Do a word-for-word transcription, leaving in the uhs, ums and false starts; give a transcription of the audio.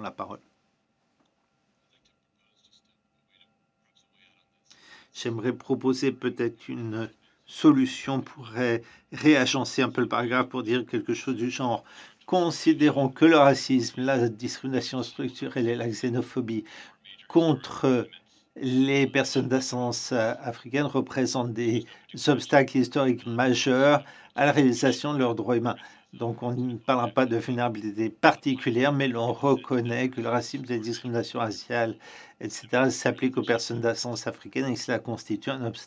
avons la parole. J'aimerais proposer peut-être une solution pour ré- réagencer un peu le paragraphe pour dire quelque chose du genre. Considérons que le racisme, la discrimination structurelle et la xénophobie contre les personnes d'ascendance euh, africaine représentent des obstacles historiques majeurs à la réalisation de leurs droits humains. Donc on ne parlera pas de vulnérabilité particulière, mais l'on reconnaît que le racisme et la discrimination raciale, et cetera, s'appliquent aux personnes d'ascendance africaine et que cela constitue un obstacle